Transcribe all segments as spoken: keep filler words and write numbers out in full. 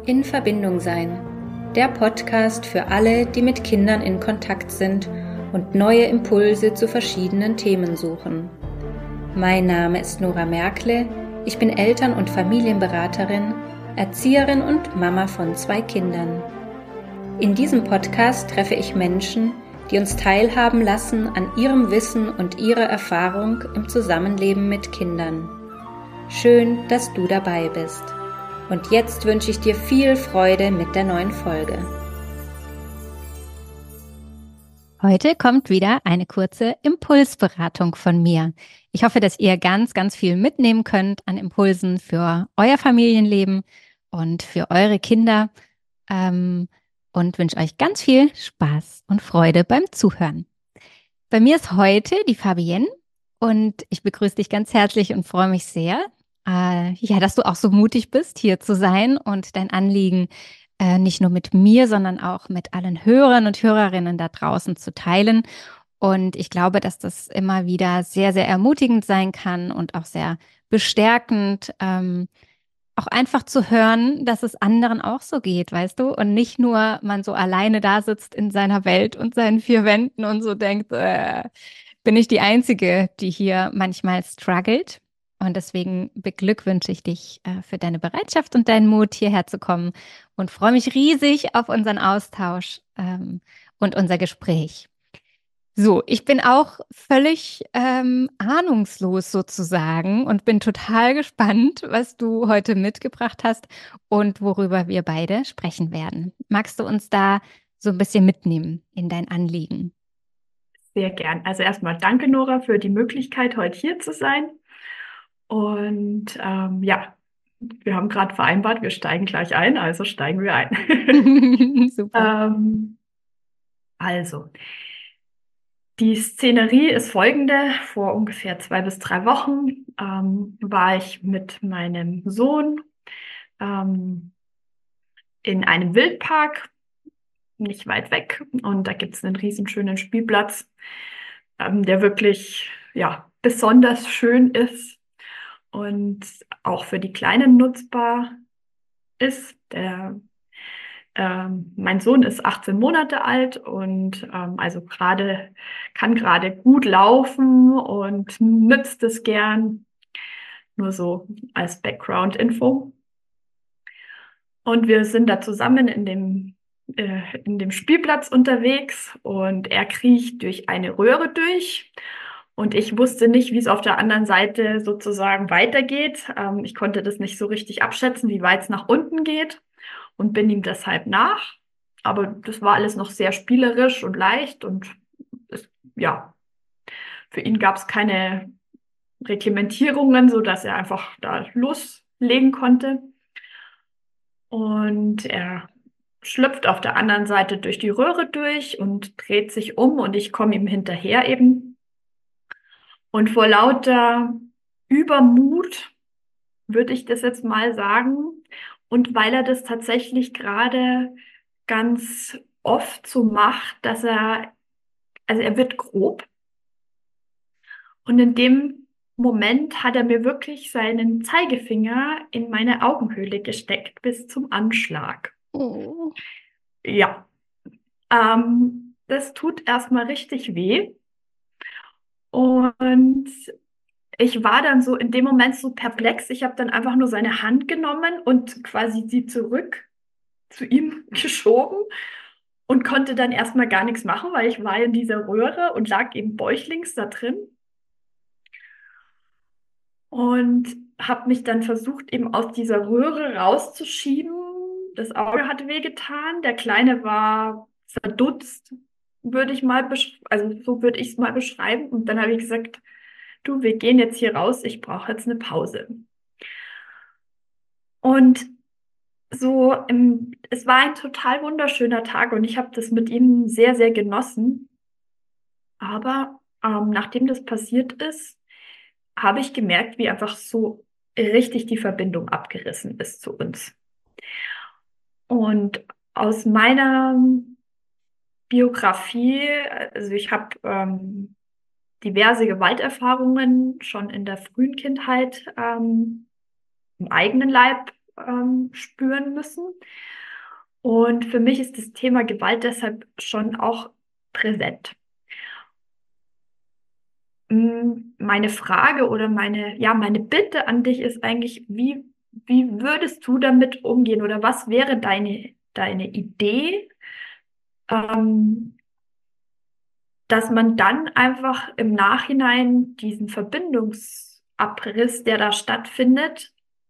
In Verbindung sein. Der Podcast für alle, die mit Kindern in Kontakt sind und neue Impulse zu verschiedenen Themen suchen. Mein Name ist Nora Merkle, ich bin Eltern- und Familienberaterin, Erzieherin und Mama von zwei Kindern. In diesem Podcast treffe ich Menschen, die uns teilhaben lassen an ihrem Wissen und ihrer Erfahrung im Zusammenleben mit Kindern. Schön, dass du dabei bist. Und jetzt wünsche ich dir viel Freude mit der neuen Folge. Heute kommt wieder eine kurze Impulsberatung von mir. Ich hoffe, dass ihr ganz, ganz viel mitnehmen könnt an Impulsen für euer Familienleben und für eure Kinder ähm, und wünsche euch ganz viel Spaß und Freude beim Zuhören. Bei mir ist heute die Fabienne und ich begrüße dich ganz herzlich und freue mich sehr, äh, ja, dass du auch so mutig bist, hier zu sein und dein Anliegen äh, nicht nur mit mir, sondern auch mit allen Hörern und Hörerinnen da draußen zu teilen. Und ich glaube, dass das immer wieder sehr, sehr ermutigend sein kann und auch sehr bestärkend, ähm, auch einfach zu hören, dass es anderen auch so geht, weißt du? Und nicht nur man so alleine da sitzt in seiner Welt und seinen vier Wänden und so denkt, äh, bin ich die Einzige, die hier manchmal struggelt. Und deswegen beglückwünsche ich dich äh, für deine Bereitschaft und deinen Mut, hierher zu kommen und freue mich riesig auf unseren Austausch ähm, und unser Gespräch. So, ich bin auch völlig ähm, ahnungslos sozusagen und bin total gespannt, was du heute mitgebracht hast und worüber wir beide sprechen werden. Magst du uns da so ein bisschen mitnehmen in dein Anliegen? Sehr gern. Also erstmal danke, Nora, für die Möglichkeit, heute hier zu sein. Und ähm, ja, wir haben gerade vereinbart, wir steigen gleich ein, also steigen wir ein. Super. ähm, also, die Szenerie ist folgende. Vor ungefähr zwei bis drei Wochen ähm, war ich mit meinem Sohn ähm, in einem Wildpark, nicht weit weg. Und da gibt es einen riesenschönen Spielplatz, ähm, der wirklich ja, besonders schön ist und auch für die Kleinen nutzbar ist. Der, ähm, mein Sohn ist achtzehn Monate alt und ähm, also gerade kann gerade gut laufen und nützt es gern. Nur so als Background-Info. Und wir sind da zusammen in dem, äh, in dem Spielplatz unterwegs und er kriecht durch eine Röhre durch. Und ich wusste nicht, wie es auf der anderen Seite sozusagen weitergeht. Ähm, ich konnte das nicht so richtig abschätzen, wie weit es nach unten geht und bin ihm deshalb nach. Aber das war alles noch sehr spielerisch und leicht und es, ja, für ihn gab es keine Reglementierungen, sodass er einfach da loslegen konnte. Und er schlüpft auf der anderen Seite durch die Röhre durch und dreht sich um und ich komme ihm hinterher eben. Und vor lauter Übermut würde ich das jetzt mal sagen. Und weil er das tatsächlich gerade ganz oft so macht, dass er, also er wird grob. Und in dem Moment hat er mir wirklich seinen Zeigefinger in meine Augenhöhle gesteckt bis zum Anschlag. Oh. Ja, ähm, das tut erstmal richtig weh. Und ich war dann so in dem Moment so perplex. Ich habe dann einfach nur seine Hand genommen und quasi sie zurück zu ihm geschoben und konnte dann erstmal gar nichts machen, weil ich war in dieser Röhre und lag eben bäuchlings da drin. Und habe mich dann versucht, eben aus dieser Röhre rauszuschieben. Das Auge hat wehgetan. Der Kleine war verdutzt, würde ich mal, besch- also so würde ich es mal beschreiben. Und dann habe ich gesagt, du, wir gehen jetzt hier raus, ich brauche jetzt eine Pause. Und so, im, es war ein total wunderschöner Tag und ich habe das mit ihm sehr, sehr genossen. Aber ähm, nachdem das passiert ist, habe ich gemerkt, wie einfach so richtig die Verbindung abgerissen ist zu uns. Und aus meiner Biografie, also ich habe ähm, diverse Gewalterfahrungen schon in der frühen Kindheit ähm, im eigenen Leib ähm, spüren müssen. Und für mich ist das Thema Gewalt deshalb schon auch präsent. Mm, Meine Frage oder meine, ja, meine Bitte an dich ist eigentlich, wie, wie würdest du damit umgehen oder was wäre deine, deine Idee, ähm, dass man dann einfach im Nachhinein diesen Verbindungsabriss, der da stattfindet,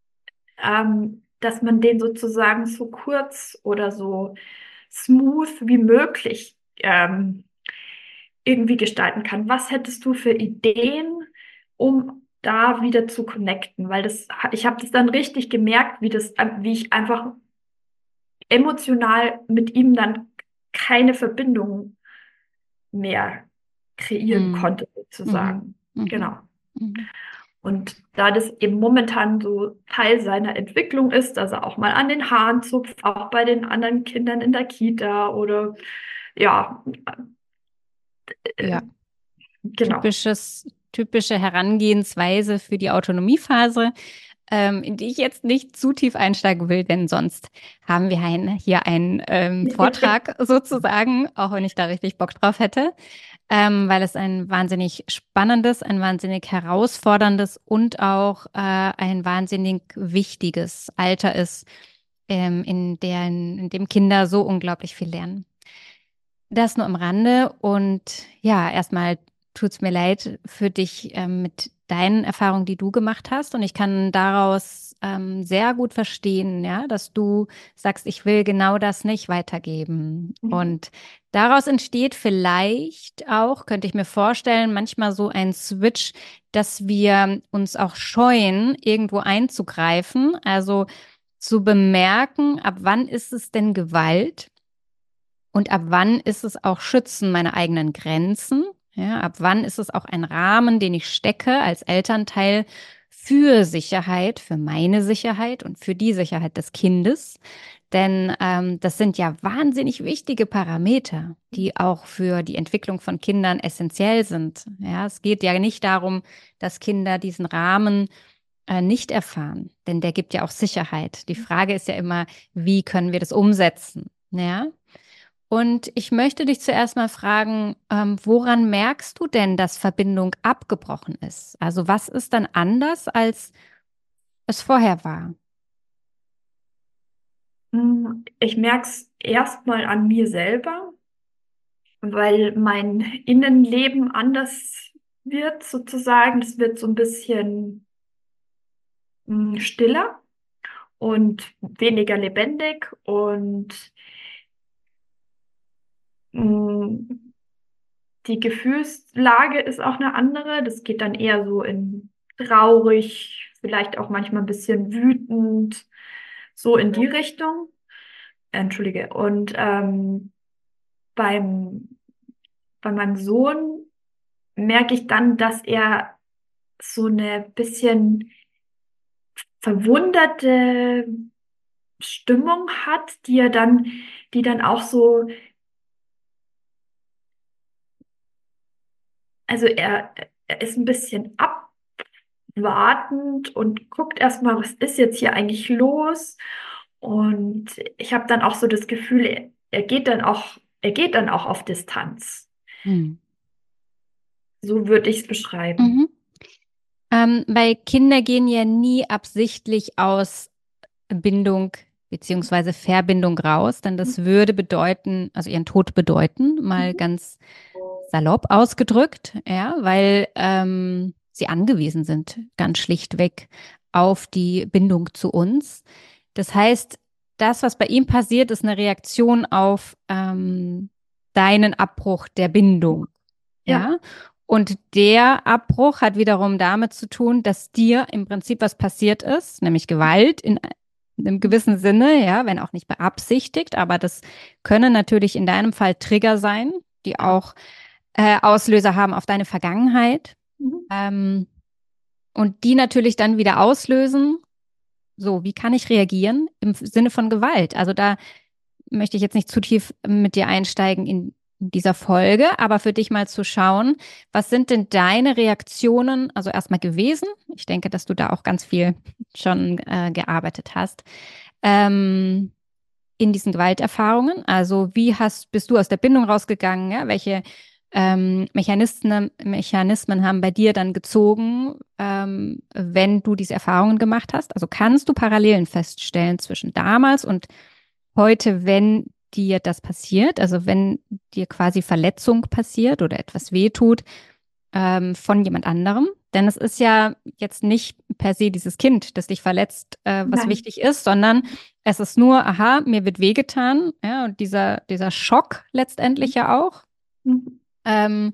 ähm, dass man den sozusagen so kurz oder so smooth wie möglich ähm, irgendwie gestalten kann. Was hättest du für Ideen, um da wieder zu connecten? Weil das, ich habe das dann richtig gemerkt, wie das, wie ich einfach emotional mit ihm dann keine Verbindung mehr kreieren Mhm. konnte, Mhm. sozusagen. Mhm. Genau. Mhm. Und da das eben momentan so Teil seiner Entwicklung ist, dass er auch mal an den Haaren zupft, auch bei den anderen Kindern in der Kita oder ja, äh, Ja, genau. typisches, typische Herangehensweise für die Autonomiephase, ähm, in die ich jetzt nicht zu tief einsteigen will, denn sonst haben wir ein, hier einen ähm, Vortrag sozusagen, auch wenn ich da richtig Bock drauf hätte, ähm, weil es ein wahnsinnig spannendes, ein wahnsinnig herausforderndes und auch äh, ein wahnsinnig wichtiges Alter ist, ähm, in der, in dem Kinder so unglaublich viel lernen. Das nur am Rande und ja, erstmal tut's mir leid für dich ähm, mit deinen Erfahrungen, die du gemacht hast und ich kann daraus ähm, sehr gut verstehen, ja, dass du sagst, ich will genau das nicht weitergeben Mhm. und daraus entsteht vielleicht auch, könnte ich mir vorstellen, manchmal so ein Switch, dass wir uns auch scheuen, irgendwo einzugreifen, also zu bemerken, ab wann ist es denn Gewalt? Und ab wann ist es auch Schützen meiner eigenen Grenzen? Ja, ab wann ist es auch ein Rahmen, den ich stecke als Elternteil für Sicherheit, für meine Sicherheit und für die Sicherheit des Kindes? Denn ähm, das sind ja wahnsinnig wichtige Parameter, die auch für die Entwicklung von Kindern essentiell sind. Ja, es geht ja nicht darum, dass Kinder diesen Rahmen äh, nicht erfahren, denn der gibt ja auch Sicherheit. Die Frage ist ja immer, wie können wir das umsetzen? Ja. Und ich möchte dich zuerst mal fragen, ähm, woran merkst du denn, dass Verbindung abgebrochen ist? Also was ist dann anders, als es vorher war? Mm, Ich merke es erstmal an mir selber, weil mein Innenleben anders wird, sozusagen. Es wird so ein bisschen mm, stiller und weniger lebendig und mm, die Gefühlslage ist auch eine andere. Das geht dann eher so in traurig, vielleicht auch manchmal ein bisschen wütend, so in die Richtung. Entschuldige. Und ähm, beim, bei meinem Sohn merke ich dann, dass er so eine bisschen verwunderte Stimmung hat, die er dann, die dann auch so, also er, er ist ein bisschen abwartend und guckt erstmal, was ist jetzt hier eigentlich los? Und ich habe dann auch so das Gefühl, er, er geht dann auch, er geht dann auch auf Distanz. Hm. So würde ich es beschreiben. Mhm. Ähm, weil Kinder gehen ja nie absichtlich aus Bindung beziehungsweise Verbindung raus, denn das würde bedeuten, also ihren Tod bedeuten, mal Mhm. ganz salopp ausgedrückt, ja, weil ähm, sie angewiesen sind, ganz schlichtweg auf die Bindung zu uns. Das heißt, das, was bei ihm passiert, ist eine Reaktion auf ähm, deinen Abbruch der Bindung, Ja. ja. Und der Abbruch hat wiederum damit zu tun, dass dir im Prinzip was passiert ist, nämlich Gewalt in einem gewissen Sinne, ja, wenn auch nicht beabsichtigt, aber das können natürlich in deinem Fall Trigger sein, die Ja. auch äh, Auslöser haben auf deine Vergangenheit, Mhm. ähm, und die natürlich dann wieder auslösen. So, wie kann ich reagieren im Sinne von Gewalt? Also da möchte ich jetzt nicht zu tief mit dir einsteigen, dieser Folge, aber für dich mal zu schauen, was sind denn deine Reaktionen, also erstmal gewesen? Ich denke, dass du da auch ganz viel schon äh, gearbeitet hast. Ähm, in diesen Gewalterfahrungen. Also wie hast, bist du aus der Bindung rausgegangen? Ja? Welche ähm, Mechanismen, Mechanismen haben bei dir dann gezogen, ähm, wenn du diese Erfahrungen gemacht hast? Also kannst du Parallelen feststellen zwischen damals und heute, wenn dir das passiert, also wenn dir quasi Verletzung passiert oder etwas wehtut, ähm, von jemand anderem? Denn es ist ja jetzt nicht per se dieses Kind, das dich verletzt, äh, was Nein. wichtig ist, sondern es ist nur, aha, mir wird wehgetan, ja, und dieser, dieser Schock letztendlich ja auch. Mhm. Ähm,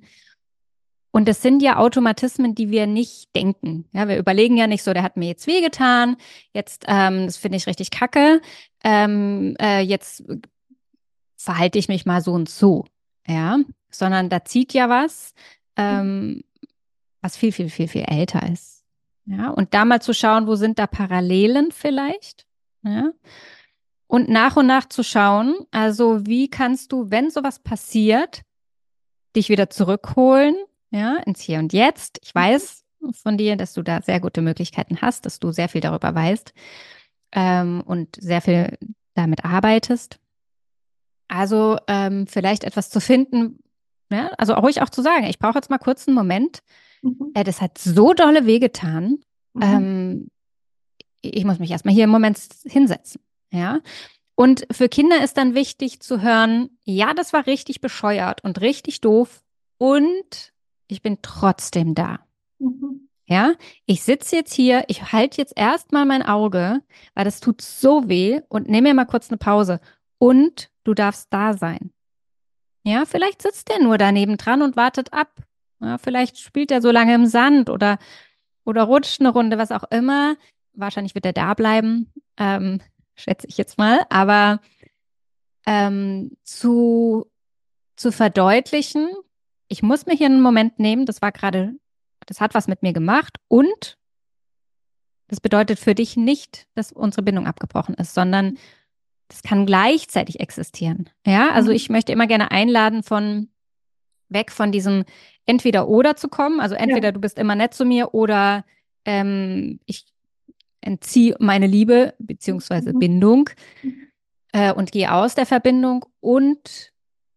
und es sind ja Automatismen, die wir nicht denken. Ja, wir überlegen ja nicht so, der hat mir jetzt wehgetan, jetzt, ähm, das finde ich richtig kacke, ähm, äh, jetzt verhalte ich mich mal so und so, ja, sondern da zieht ja was, ähm, was viel, viel, viel, viel älter ist. Ja, und da mal zu schauen, wo sind da Parallelen vielleicht? Ja, und nach und nach zu schauen, also wie kannst du, wenn sowas passiert, dich wieder zurückholen, ja, ins Hier und Jetzt. Ich weiß von dir, dass du da sehr gute Möglichkeiten hast, dass du sehr viel darüber weißt, ähm, und sehr viel damit arbeitest. Also ähm, vielleicht etwas zu finden, ja, also auch ruhig auch zu sagen, ich brauche jetzt mal kurz einen Moment. Mhm. Äh, das hat so dolle wehgetan. Mhm. Ähm, ich muss mich erstmal hier im Moment hinsetzen. Ja. Und für Kinder ist dann wichtig zu hören, ja, das war richtig bescheuert und richtig doof und ich bin trotzdem da. Mhm. Ja, ich sitze jetzt hier, ich halte jetzt erstmal mein Auge, weil das tut so weh und nehme mir mal kurz eine Pause und du darfst da sein. Ja, vielleicht sitzt der nur daneben dran und wartet ab. Ja, vielleicht spielt er so lange im Sand oder, oder rutscht eine Runde, was auch immer. Wahrscheinlich wird er da bleiben, ähm, schätze ich jetzt mal. Aber ähm, zu, zu verdeutlichen, ich muss mir hier einen Moment nehmen, das war gerade, das hat was mit mir gemacht und das bedeutet für dich nicht, dass unsere Bindung abgebrochen ist, sondern das kann gleichzeitig existieren. Ja, also ich Mhm. möchte immer gerne einladen von weg von diesem Entweder-Oder zu kommen. Also Ja. entweder du bist immer nett zu mir oder ähm, ich entziehe meine Liebe beziehungsweise Mhm. Bindung Mhm. äh, und gehe aus der Verbindung und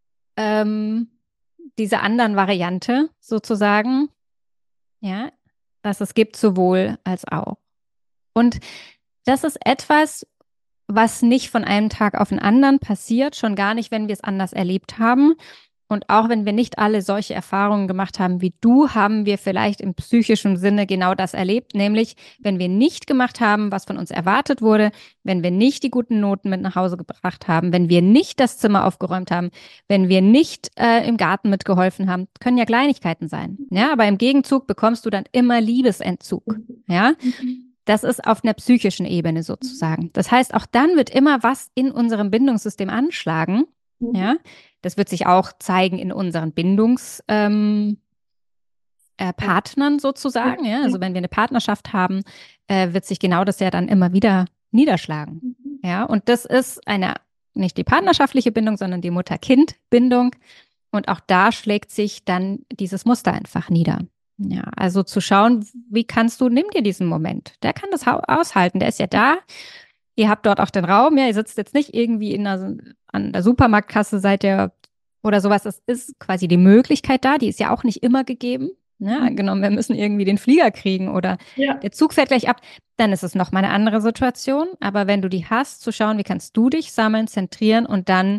ähm, diese anderen Variante sozusagen, ja, dass es gibt sowohl als auch. Und das ist etwas, was nicht von einem Tag auf den anderen passiert, schon gar nicht, wenn wir es anders erlebt haben. Und auch wenn wir nicht alle solche Erfahrungen gemacht haben wie du, haben wir vielleicht im psychischen Sinne genau das erlebt, nämlich wenn wir nicht gemacht haben, was von uns erwartet wurde, wenn wir nicht die guten Noten mit nach Hause gebracht haben, wenn wir nicht das Zimmer aufgeräumt haben, wenn wir nicht äh, im Garten mitgeholfen haben, können ja Kleinigkeiten sein. Ja, aber im Gegenzug bekommst du dann immer Liebesentzug. Ja, Mhm. das ist auf einer psychischen Ebene sozusagen. Das heißt, auch dann wird immer was in unserem Bindungssystem anschlagen. Mhm. Ja, das wird sich auch zeigen in unseren Bindungspartnern ähm, äh, Ja. Partnern Ja. sozusagen. Ja, Ja. also wenn wir eine Partnerschaft haben, äh, wird sich genau das ja dann immer wieder niederschlagen. Mhm. Ja, und das ist eine, nicht die partnerschaftliche Bindung, sondern die Mutter-Kind-Bindung. Und auch da schlägt sich dann dieses Muster einfach nieder. Ja, also zu schauen, wie kannst du, nimm dir diesen Moment. Der kann das aushalten, der ist ja da. Ihr habt dort auch den Raum, ja, ihr sitzt jetzt nicht irgendwie in der, an der Supermarktkasse, seid ihr oder sowas. Es ist quasi die Möglichkeit da, die ist ja auch nicht immer gegeben. Ne? Mhm. Angenommen, wir müssen irgendwie den Flieger kriegen oder Ja. der Zug fährt gleich ab, dann ist es nochmal eine andere Situation. Aber wenn du die hast, zu schauen, wie kannst du dich sammeln, zentrieren und dann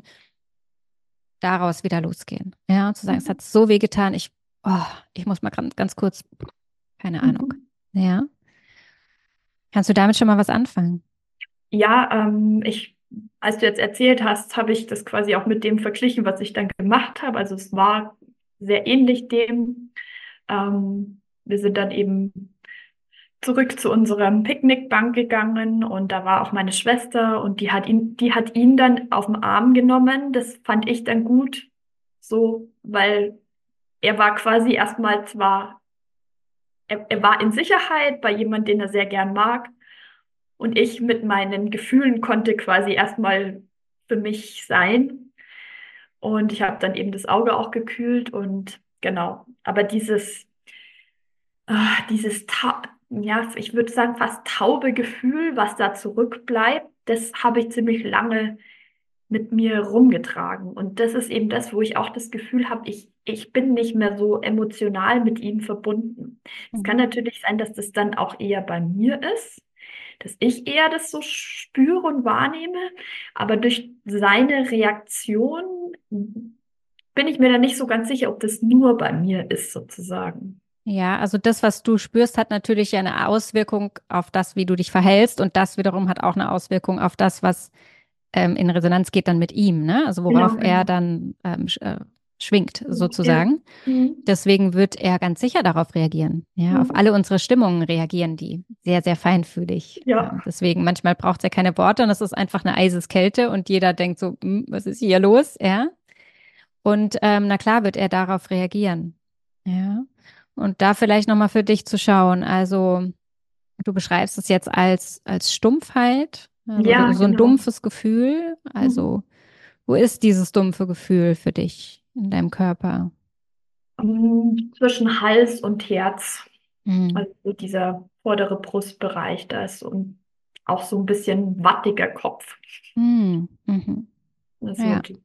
daraus wieder losgehen. Ja, und zu sagen, es Mhm. hat so weh getan, ich, oh, ich muss mal ganz, ganz kurz, keine Ahnung. Mhm. Ja. Kannst du damit schon mal was anfangen? Ja, ähm, ich, als du jetzt erzählt hast, habe ich das quasi auch mit dem verglichen, was ich dann gemacht habe. Also es war sehr ähnlich dem. Ähm, wir sind dann eben zurück zu unserem Picknickbank gegangen und da war auch meine Schwester und die hat ihn, die hat ihn dann auf den Arm genommen. Das fand ich dann gut, so, weil er war quasi erstmal zwar, er, er war in Sicherheit bei jemandem, den er sehr gern mag. Und ich mit meinen Gefühlen konnte quasi erstmal für mich sein. Und ich habe dann eben das Auge auch gekühlt und genau. Aber dieses, ah, dieses, ta ja, ich würde sagen, fast taube Gefühl, was da zurückbleibt, das habe ich ziemlich lange mit mir rumgetragen. Und das ist eben das, wo ich auch das Gefühl habe, ich, ich bin nicht mehr so emotional mit ihm verbunden. Es kann Mhm. natürlich sein, dass das dann auch eher bei mir ist, dass ich eher das so spüre und wahrnehme, aber durch seine Reaktion bin ich mir dann nicht so ganz sicher, ob das nur bei mir ist, sozusagen. Ja, also das, was du spürst, hat natürlich eine Auswirkung auf das, wie du dich verhältst, und das wiederum hat auch eine Auswirkung auf das, was ähm, in Resonanz geht dann mit ihm, ne? Also Ja, worauf er genau. dann ähm, sch äh, schwingt, Ja. sozusagen. Mhm. Deswegen wird er ganz sicher darauf reagieren. Ja, auf Mhm. alle unsere Stimmungen reagieren die sehr, sehr feinfühlig. Ja. Ähm, deswegen manchmal braucht es ja keine Worte und es ist einfach eine Eiseskälte und jeder denkt so, "Hm, was ist hier los?" Ja. Und ähm, na klar wird er darauf reagieren. Ja. Und da vielleicht nochmal für dich zu schauen. Also du beschreibst es jetzt als, als Stumpfheit, also so, Ja, so ein genau. dumpfes Gefühl. Mhm. Also wo ist dieses dumpfe Gefühl für dich in deinem Körper? Ähm, Zwischen Hals und Herz, Hm. also so dieser vordere Brustbereich, da ist so ein, auch so ein bisschen wattiger Kopf. Hm. Mhm. Also Ja. die,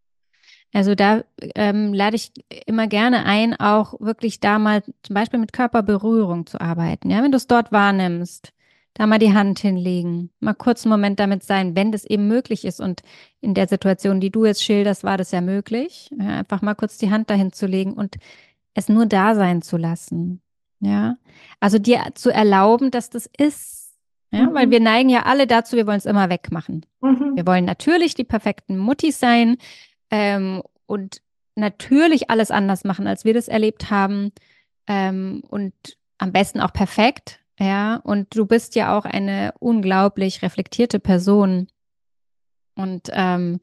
Also da ähm, lade ich immer gerne ein, auch wirklich da mal zum Beispiel mit Körperberührung zu arbeiten. Ja, wenn du es dort wahrnimmst, da mal die Hand hinlegen, mal kurz einen Moment damit sein, wenn das eben möglich ist. Und in der Situation, die du jetzt schilderst, war das ja möglich. Ja, einfach mal kurz die Hand dahin zu legen und es nur da sein zu lassen. Ja, also dir zu erlauben, dass das ist. Ja, weil wir mhm. neigen ja alle dazu, wir wollen es immer wegmachen. Wir Mhm. wollen natürlich die perfekten Muttis sein, ähm, und natürlich alles anders machen, als wir das erlebt haben, ähm, und am besten auch perfekt, ja. Und du bist ja auch eine unglaublich reflektierte Person und, ähm,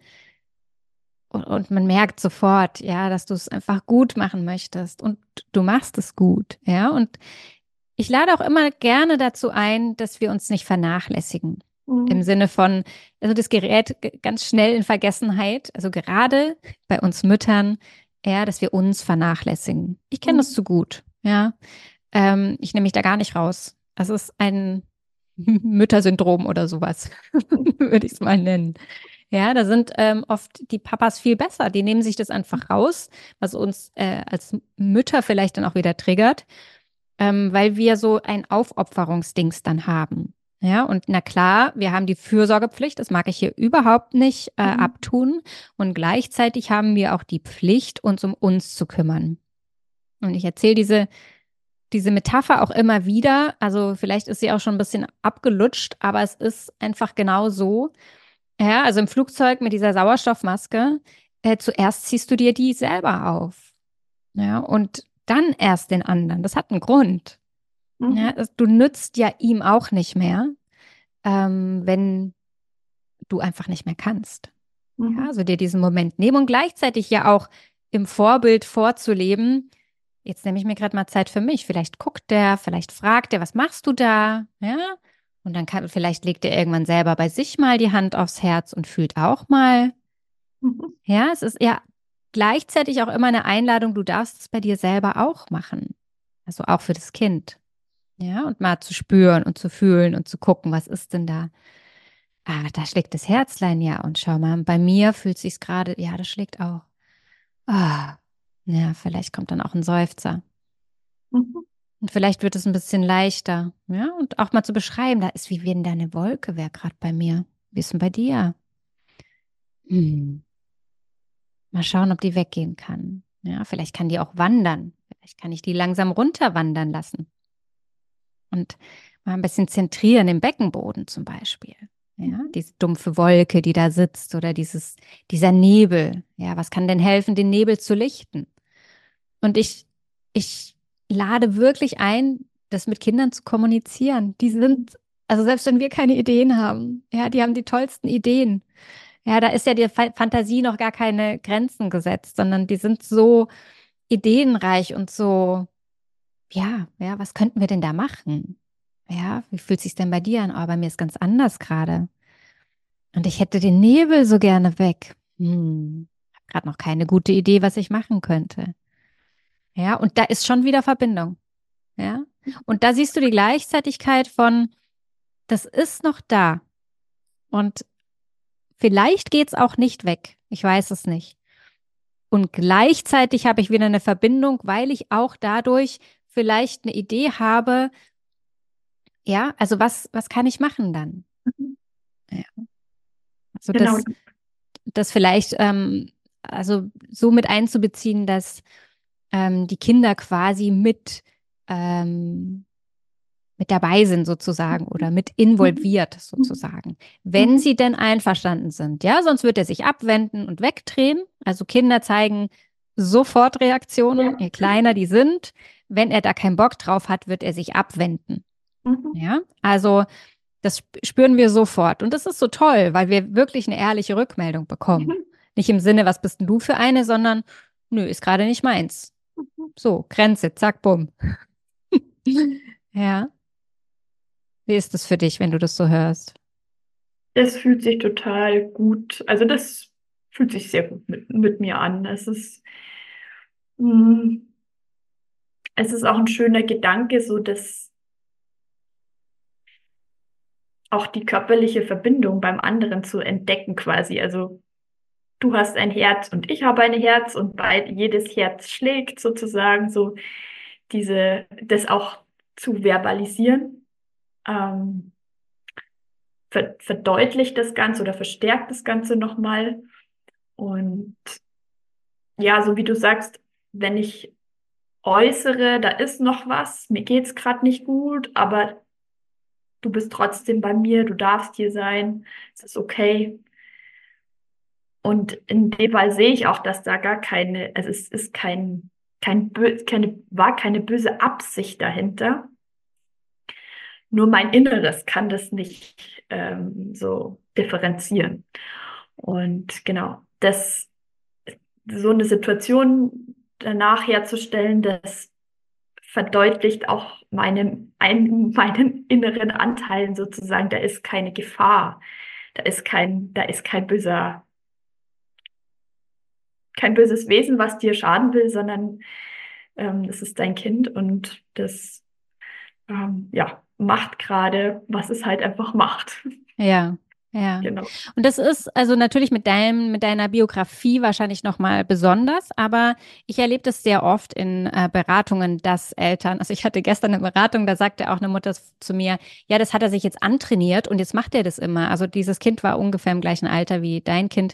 und, und man merkt sofort, ja, dass du es einfach gut machen möchtest und du machst es gut, ja. Und ich lade auch immer gerne dazu ein, dass wir uns nicht vernachlässigen. Im Mhm. Sinne von, also das gerät g- ganz schnell in Vergessenheit. Also gerade bei uns Müttern, eher, dass wir uns vernachlässigen. Ich kenne das Mhm. zu gut, ja. Ähm, ich nehme mich da gar nicht raus. Das ist ein Müttersyndrom oder sowas, würde ich es mal nennen. Ja, da sind ähm, oft die Papas viel besser. Die nehmen sich das einfach raus, was uns äh, als Mütter vielleicht dann auch wieder triggert, ähm, weil wir so ein Aufopferungsdings dann haben. Ja, und na klar, wir haben die Fürsorgepflicht, das mag ich hier überhaupt nicht äh, Mhm. abtun. Und gleichzeitig haben wir auch die Pflicht, uns um uns zu kümmern. Und ich erzähle diese, diese Metapher auch immer wieder. Also vielleicht ist sie auch schon ein bisschen abgelutscht, aber es ist einfach genau so. Ja, also im Flugzeug mit dieser Sauerstoffmaske, äh, zuerst ziehst du dir die selber auf. Ja, und dann erst den anderen. Das hat einen Grund. Ja, Mhm. es- du nützt ja ihm auch nicht mehr, ähm, wenn du einfach nicht mehr kannst. Ja, Mhm. also dir diesen Moment nehmen und gleichzeitig ja auch im Vorbild vorzuleben. Jetzt nehme ich mir gerade mal Zeit für mich. Vielleicht guckt der, vielleicht fragt der, was machst du da? Ja, und dann kann, vielleicht legt er irgendwann selber bei sich mal die Hand aufs Herz und fühlt auch mal. Mhm. Ja, es ist ja gleichzeitig auch immer eine Einladung, du darfst es bei dir selber auch machen. Also auch für das Kind. Ja, und mal zu spüren und zu fühlen und zu gucken, was ist denn da? Ah, da schlägt das Herzlein ja. Und schau mal, bei mir fühlt sich's gerade, ja, das schlägt auch. Ah, ja, vielleicht kommt dann auch ein Seufzer. Mhm. Und vielleicht wird es ein bisschen leichter. Ja, und auch mal zu beschreiben, da ist wie wenn da eine Wolke wäre gerade bei mir. Wie ist denn bei dir? Hm. Mal schauen, ob die weggehen kann. Ja, vielleicht kann die auch wandern. Vielleicht kann ich die langsam runterwandern lassen. Und mal ein bisschen zentrieren im Beckenboden zum Beispiel. Ja, Mhm. diese dumpfe Wolke, die da sitzt oder dieses, dieser Nebel. Ja, was kann denn helfen, den Nebel zu lichten? Und ich, ich lade wirklich ein, das mit Kindern zu kommunizieren. Die sind, also selbst wenn wir keine Ideen haben, ja, die haben die tollsten Ideen. Ja, da ist ja der Fa- Fantasie noch gar keine Grenzen gesetzt, sondern die sind so ideenreich und so, ja, ja, was könnten wir denn da machen? Ja, wie fühlt sich denn bei dir an? Oh, bei mir ist ganz anders gerade. Und ich hätte den Nebel so gerne weg. Hm. gerade noch keine gute Idee, was ich machen könnte. Ja, und da ist schon wieder Verbindung. Ja, und da siehst du die Gleichzeitigkeit von, das ist noch da. Und vielleicht geht es auch nicht weg. Ich weiß es nicht. Und gleichzeitig habe ich wieder eine Verbindung, weil ich auch dadurch vielleicht eine Idee habe, ja, also was, was kann ich machen dann? Mhm. Ja. Also Genau. das, das vielleicht, ähm, also so mit einzubeziehen, dass ähm, die Kinder quasi mit, ähm, mit dabei sind sozusagen oder mit Mhm. involviert Mhm. sozusagen, wenn Mhm. sie denn einverstanden sind. Ja, sonst wird er sich abwenden und wegdrehen. Also Kinder zeigen sofort Reaktionen, Ja. je kleiner die sind. Wenn er da keinen Bock drauf hat, wird er sich abwenden. Mhm. Ja, also das sp- spüren wir sofort. Und das ist so toll, weil wir wirklich eine ehrliche Rückmeldung bekommen. Mhm. Nicht im Sinne, was bist denn du für eine, sondern nö, ist gerade nicht meins. So, Grenze, zack, bumm. Ja. Wie ist das für dich, wenn du das so hörst? Das fühlt sich total gut, also das fühlt sich sehr gut mit, mit mir an. Es ist, mh, es ist auch ein schöner Gedanke, so dass auch die körperliche Verbindung beim anderen zu entdecken quasi. Also du hast ein Herz und ich habe ein Herz und beid, jedes Herz schlägt sozusagen, so diese, das auch zu verbalisieren, ähm, ver verdeutlicht das Ganze oder verstärkt das Ganze nochmal. Und ja, so wie du sagst, wenn ich äußere, da ist noch was, mir geht's gerade nicht gut, aber du bist trotzdem bei mir, du darfst hier sein, es ist okay. Und in dem Fall sehe ich auch, dass da gar keine, also es ist kein, kein bö keine, war keine böse Absicht dahinter. Nur mein Inneres kann das nicht ähm, so differenzieren. Und genau, das, so eine Situation danach herzustellen, das verdeutlicht auch meinem, ein, meinen inneren Anteilen sozusagen, da ist keine Gefahr, da ist kein, da ist kein böser, kein böses Wesen, was dir schaden will, sondern ähm, das ist dein Kind und das ähm, ja, macht gerade, was es halt einfach macht. Ja, ja. Genau. Und das ist also natürlich mit deinem, mit deiner Biografie wahrscheinlich nochmal besonders, aber ich erlebe das sehr oft in äh, Beratungen, dass Eltern, also ich hatte gestern eine Beratung, da sagte auch eine Mutter zu mir, ja, das hat er sich jetzt antrainiert und jetzt macht er das immer. Also dieses Kind war ungefähr im gleichen Alter wie dein Kind.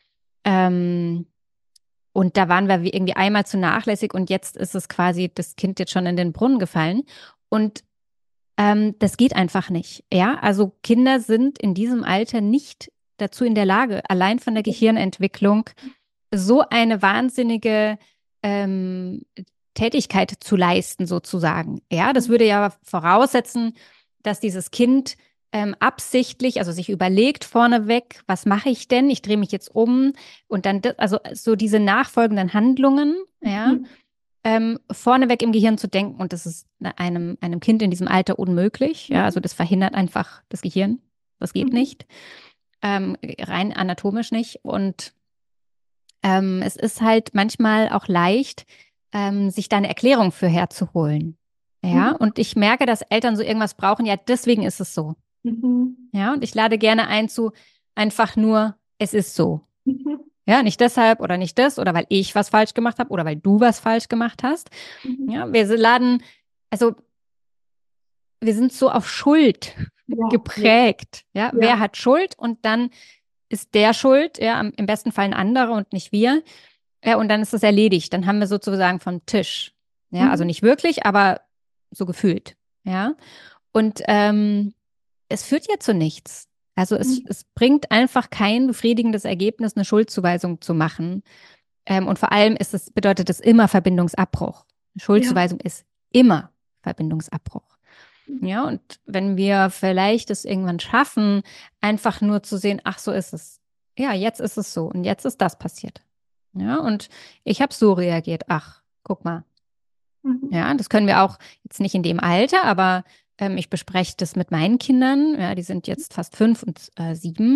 Ähm, und da waren wir wie irgendwie einmal zu nachlässig und jetzt ist es quasi das Kind jetzt schon in den Brunnen gefallen. Und Ähm, das geht einfach nicht. Ja, also Kinder sind in diesem Alter nicht dazu in der Lage, allein von der Gehirnentwicklung so eine wahnsinnige ähm, Tätigkeit zu leisten, sozusagen. Ja, das würde ja voraussetzen, dass dieses Kind ähm, absichtlich, also sich überlegt vorneweg, was mache ich denn? Ich drehe mich jetzt um und dann, das, also so diese nachfolgenden Handlungen, ja, Mhm. ähm, vorneweg im Gehirn zu denken. Und das ist einem, einem Kind in diesem Alter unmöglich. Ja, also Mhm. das verhindert einfach das Gehirn. Das geht Mhm. nicht. Ähm, rein anatomisch nicht. Und ähm, es ist halt manchmal auch leicht, ähm, sich da eine Erklärung für herzuholen. Ja, Mhm. und ich merke, dass Eltern so irgendwas brauchen. Ja, deswegen ist es so. Mhm. Ja, und ich lade gerne ein zu einfach nur, es ist so. Mhm. Ja, nicht deshalb oder nicht das oder weil ich was falsch gemacht habe oder weil du was falsch gemacht hast. Mhm. Ja, wir laden, also wir sind so auf Schuld Ja, ja, geprägt. Ja, wer ja. hat Schuld und dann ist der schuld, ja, am- im besten Fall ein anderer und nicht wir. Ja, und dann ist es erledigt. Dann haben wir sozusagen vom Tisch. Ja, also Mhm. nicht wirklich, aber so gefühlt. Ja, und ähm, es führt ja zu nichts. Also es, Mhm. es bringt einfach kein befriedigendes Ergebnis, eine Schuldzuweisung zu machen. Ähm, und vor allem ist es, bedeutet es immer Verbindungsabbruch. Ja. Schuldzuweisung ist immer Verbindungsabbruch. Ja, und wenn wir vielleicht es irgendwann schaffen, einfach nur zu sehen, ach, so ist es. Ja, jetzt ist es so und jetzt ist das passiert. Ja, und ich habe so reagiert. Ach, guck mal. Mhm. Ja, das können wir auch jetzt nicht in dem Alter, aber ähm, ich bespreche das mit meinen Kindern. Ja, die sind jetzt fast fünf und äh, sieben.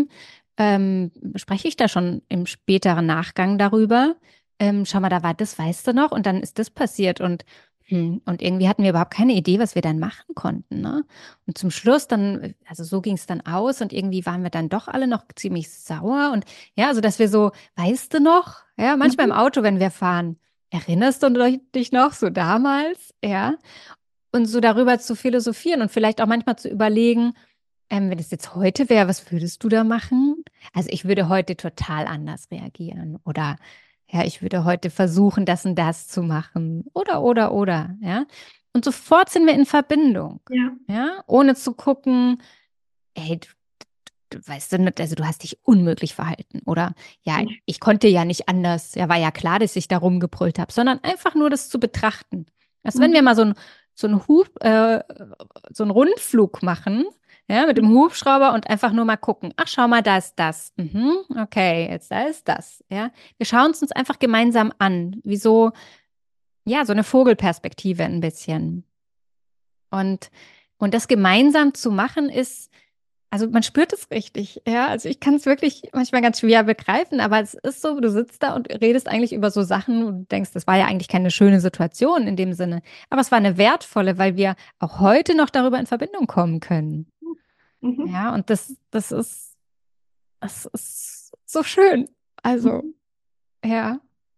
ähm, spreche ich da schon im späteren Nachgang darüber. Ähm, schau mal, da war das, weißt du noch? Und dann ist das passiert und, hm, und irgendwie hatten wir überhaupt keine Idee, was wir dann machen konnten, ne? Und zum Schluss dann, also so ging es dann aus und irgendwie waren wir dann doch alle noch ziemlich sauer und ja, also dass wir so, weißt du noch? Ja, manchmal im Mhm. Auto, wenn wir fahren, erinnerst du dich noch, so damals? Ja. Und so darüber zu philosophieren und vielleicht auch manchmal zu überlegen, ähm, wenn es jetzt heute wäre, was würdest du da machen? Also ich würde heute total anders reagieren oder ja, ich würde heute versuchen, das und das zu machen oder, oder, oder, ja. Und sofort sind wir in Verbindung, Ja. ja, ohne zu gucken, ey, du, du weißt du nicht, also du hast dich unmöglich verhalten oder ja, Mhm. ich konnte ja nicht anders, ja, war ja klar, dass ich da rumgebrüllt habe, sondern einfach nur das zu betrachten. Als wenn wir Mhm. mal so ein, so ein Hub, äh, so einen Rundflug machen, ja, mit dem Hubschrauber und einfach nur mal gucken. Ach, schau mal, da ist das. Mhm, okay, jetzt da ist das. Ja, wir schauen es uns einfach gemeinsam an, wie so, ja, so eine Vogelperspektive ein bisschen. Und, und das gemeinsam zu machen ist, also man spürt es richtig, ja. Also ich kann es wirklich manchmal ganz schwer begreifen, aber es ist so, du sitzt da und redest eigentlich über so Sachen und denkst, das war ja eigentlich keine schöne Situation in dem Sinne. Aber es war eine wertvolle, weil wir auch heute noch darüber in Verbindung kommen können. Mhm. Ja, und das, das ist, das ist so schön. Also, Mhm. ja,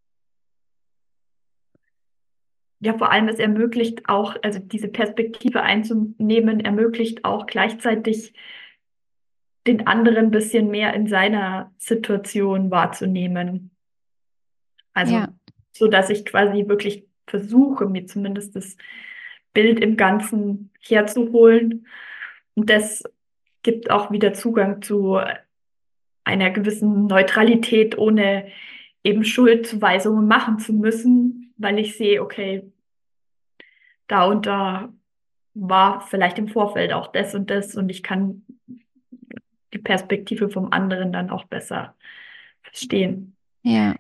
Ja, vor allem, es ermöglicht auch, also diese Perspektive einzunehmen, ermöglicht auch gleichzeitig den anderen ein bisschen mehr in seiner Situation wahrzunehmen. ja, Also, so dass ich quasi wirklich versuche, mir zumindest das Bild im Ganzen herzuholen. Und das gibt auch wieder Zugang zu einer gewissen Neutralität, ohne eben Schuldzuweisungen machen zu müssen, weil ich sehe, okay, da und da war vielleicht im Vorfeld auch das und das und ich kann die Perspektive vom anderen dann auch besser verstehen. ja.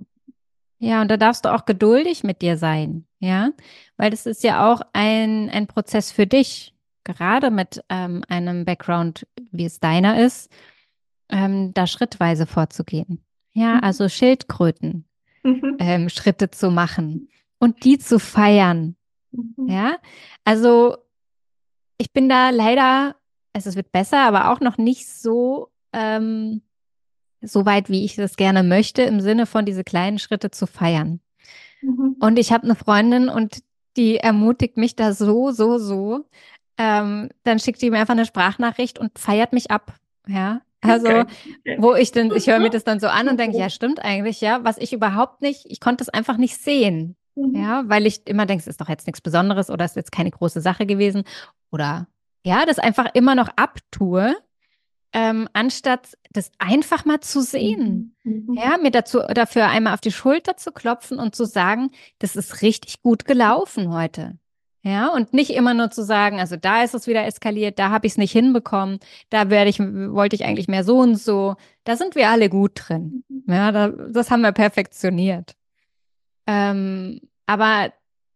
Ja, und da darfst du auch geduldig mit dir sein, ja, weil das ist ja auch ein, ein Prozess für dich, gerade mit ähm, einem Background, wie es deiner ist, ähm, da schrittweise vorzugehen. Ja, Mhm. also Schildkröten, Mhm. ähm, Schritte zu machen und die zu feiern, Mhm. ja. Also ich bin da leider, also es wird besser, aber auch noch nicht so, ähm, so weit, wie ich das gerne möchte, im Sinne von diese kleinen Schritte zu feiern. Mhm. Und ich habe eine Freundin und die ermutigt mich da so, so, so. Ähm, dann schickt die mir einfach eine Sprachnachricht und feiert mich ab. Ja, also Geil. Okay. wo ich dann, ich höre mir das dann so an und denke, ja, stimmt eigentlich, ja, was ich überhaupt nicht, ich konnte es einfach nicht sehen. Mhm. Ja, weil ich immer denke, es ist doch jetzt nichts Besonderes oder es ist jetzt keine große Sache gewesen. Oder ja, das einfach immer noch abtue, ähm, anstatt das einfach mal zu sehen. Mhm. Mhm. Ja, mir dazu, dafür einmal auf die Schulter zu klopfen und zu sagen, das ist richtig gut gelaufen heute. Ja, und nicht immer nur zu sagen, also da ist es wieder eskaliert, da habe ich es nicht hinbekommen, da werde ich, wollte ich eigentlich mehr so und so. Da sind wir alle gut drin. Ja, da, das haben wir perfektioniert. Ähm, aber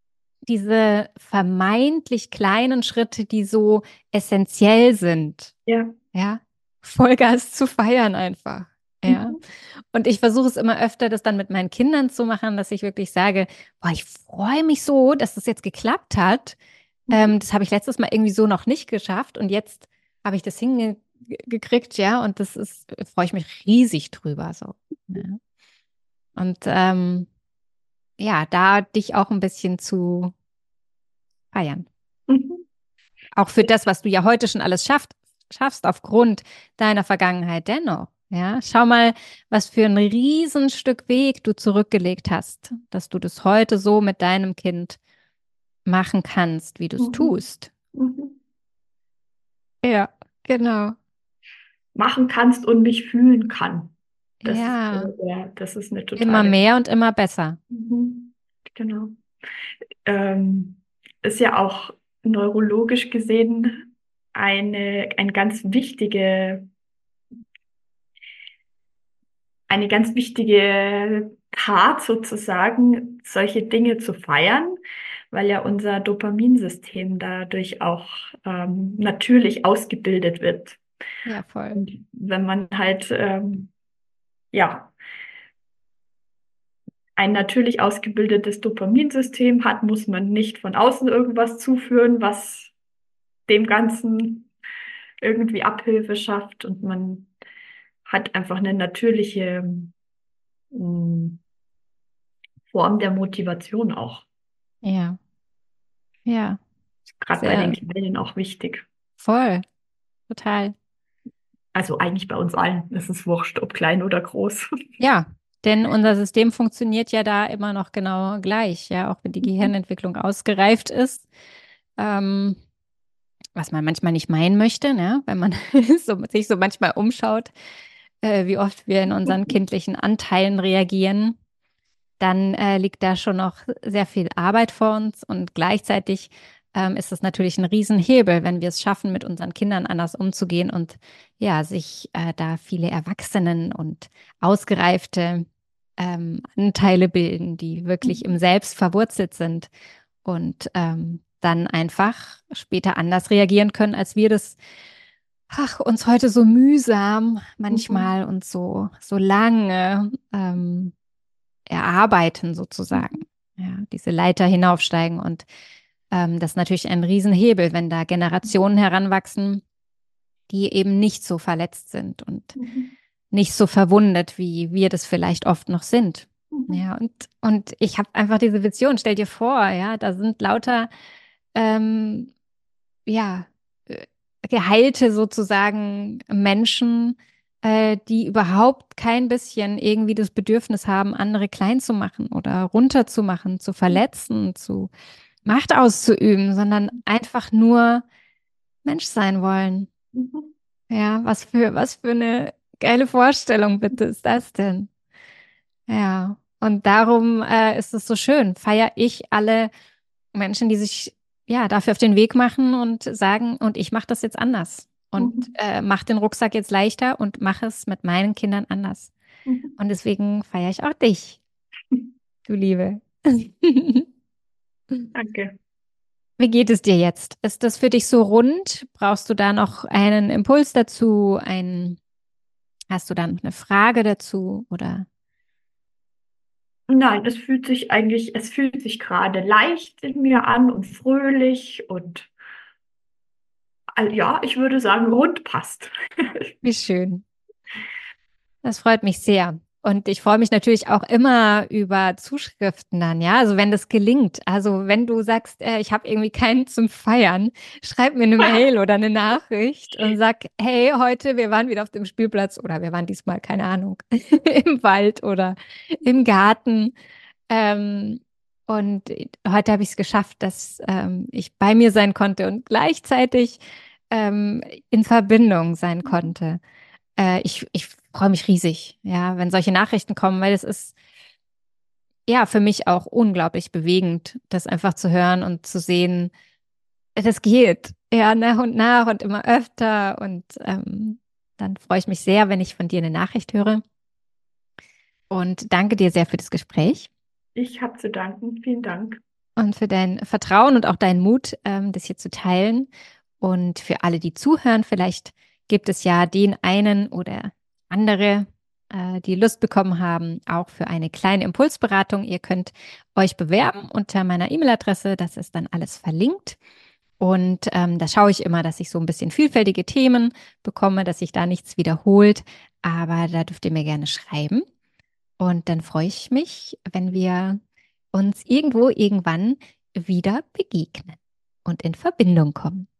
diese vermeintlich kleinen Schritte, die so essentiell sind, Ja. ja, Vollgas zu feiern einfach. Ja. Mhm. Und ich versuche es immer öfter, das dann mit meinen Kindern zu machen, dass ich wirklich sage, boah, ich freue mich so, dass das jetzt geklappt hat. Mhm. Ähm, das habe ich letztes Mal irgendwie so noch nicht geschafft und jetzt habe ich das hingekriegt, ja, und das ist, freue ich mich riesig drüber, so. Ja. Und ähm, ja, da dich auch ein bisschen zu feiern. Mhm. Auch für das, was du ja heute schon alles schafft, schaffst, aufgrund deiner Vergangenheit dennoch. Ja, schau mal, was für ein Riesenstück Weg du zurückgelegt hast, dass du das heute so mit deinem Kind machen kannst, wie du es Mhm. tust. Mhm. Ja, genau. Machen kannst und mich fühlen kann. Das ist, Ja, äh, ja, das ist eine immer totale. mehr und immer besser. Mhm. Genau. Ähm, ist ja auch neurologisch gesehen eine, eine ganz wichtige, eine ganz wichtige Tat sozusagen, solche Dinge zu feiern, weil ja unser Dopaminsystem dadurch auch ähm, natürlich ausgebildet wird. Ja, voll. Und wenn man halt, ähm, ja, ein natürlich ausgebildetes Dopaminsystem hat, muss man nicht von außen irgendwas zuführen, was dem Ganzen irgendwie Abhilfe schafft. Und man hat einfach eine natürliche ähm, Form der Motivation auch. Ja, ja, Gerade bei den sehr Kleinen auch wichtig. voll, total. Also eigentlich bei uns allen. Es ist wurscht, ob klein oder groß. Ja, denn unser System funktioniert ja da immer noch genau gleich, ja, auch wenn die Gehirnentwicklung ausgereift ist. Ähm, was man manchmal nicht meinen möchte, ne? Wenn man so, sich so manchmal umschaut, äh, wie oft wir in unseren kindlichen Anteilen reagieren, dann äh, liegt da schon noch sehr viel Arbeit vor uns und gleichzeitig ähm, ist es natürlich ein Riesenhebel, wenn wir es schaffen, mit unseren Kindern anders umzugehen und ja, sich äh, da viele Erwachsenen und ausgereifte ähm, Anteile bilden, die wirklich im Selbst verwurzelt sind und ähm, dann einfach später anders reagieren können, als wir das ach, uns heute so mühsam manchmal und so, so lange ähm, erarbeiten sozusagen. Ja, diese Leiter hinaufsteigen und ähm, das ist natürlich ein Riesenhebel, wenn da Generationen heranwachsen, die eben nicht so verletzt sind und nicht so verwundet, wie wir das vielleicht oft noch sind. Ja, und, und ich habe einfach diese Vision, stell dir vor, ja, da sind lauter, ähm, ja, äh, geheilte sozusagen Menschen, äh, die überhaupt kein bisschen irgendwie das Bedürfnis haben, andere klein zu machen oder runterzumachen, zu verletzen, zu Macht auszuüben, sondern einfach nur Mensch sein wollen. Ja, was für, was für eine geile Vorstellung bitte ist das denn? Ja, und darum äh, ist es so schön, feiere ich alle Menschen, die sich ja dafür auf den Weg machen und sagen, und ich mache das jetzt anders und äh, mache den Rucksack jetzt leichter und mache es mit meinen Kindern anders. Und deswegen feiere ich auch dich, du Liebe. Danke. Wie geht es dir jetzt? Ist das für dich so rund? Brauchst du da noch einen Impuls dazu? Ein, hast du da noch eine Frage dazu? Oder? Nein, es fühlt sich eigentlich, es fühlt sich gerade leicht in mir an und fröhlich und all- ja, ich würde sagen, rund passt. Wie schön. Das freut mich sehr. Und ich freue mich natürlich auch immer über Zuschriften dann, ja. Also wenn das gelingt. Also wenn du sagst, äh, ich habe irgendwie keinen zum Feiern, schreib mir eine Mail oder eine Nachricht und sag, hey, heute, wir waren wieder auf dem Spielplatz oder wir waren diesmal, keine Ahnung, im Wald oder im Garten. Ähm, und heute habe ich es geschafft, dass ähm, ich bei mir sein konnte und gleichzeitig ähm, in Verbindung sein konnte. Äh, ich, ich freue mich riesig, ja, wenn solche Nachrichten kommen, weil es ist ja für mich auch unglaublich bewegend, das einfach zu hören und zu sehen, das geht, ja, nach und nach und immer öfter. Und ähm, dann freue ich mich sehr, wenn ich von dir eine Nachricht höre. Und danke dir sehr für das Gespräch Ich habe zu danken. Vielen Dank. und für dein Vertrauen und auch deinen Mut, ähm, das hier zu teilen. Und für alle, die zuhören, vielleicht gibt es ja den einen oder andere, äh, die Lust bekommen haben, auch für eine kleine Impulsberatung. Ihr könnt euch bewerben unter meiner E-Mail-Adresse. Das ist dann alles verlinkt. Und ähm, da schaue ich immer, dass ich so ein bisschen vielfältige Themen bekomme, dass sich da nichts wiederholt. Aber da dürft ihr mir gerne schreiben. Und dann freue ich mich, wenn wir uns irgendwo irgendwann wieder begegnen und in Verbindung kommen.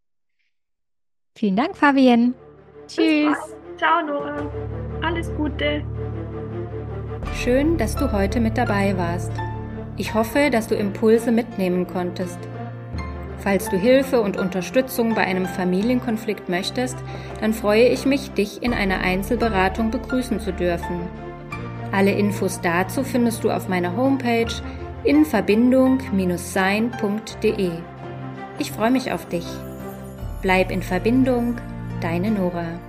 Vielen Dank, Fabienne. Bis Tschüss. bald. Ciao, Nora. Alles Gute. Schön, dass du heute mit dabei warst. Ich hoffe, dass du Impulse mitnehmen konntest. Falls du Hilfe und Unterstützung bei einem Familienkonflikt möchtest, dann freue ich mich, dich in einer Einzelberatung begrüßen zu dürfen. Alle Infos dazu findest du auf meiner Homepage in verbindung sein punkt de. Ich freue mich auf dich. Bleib in Verbindung, deine Nora.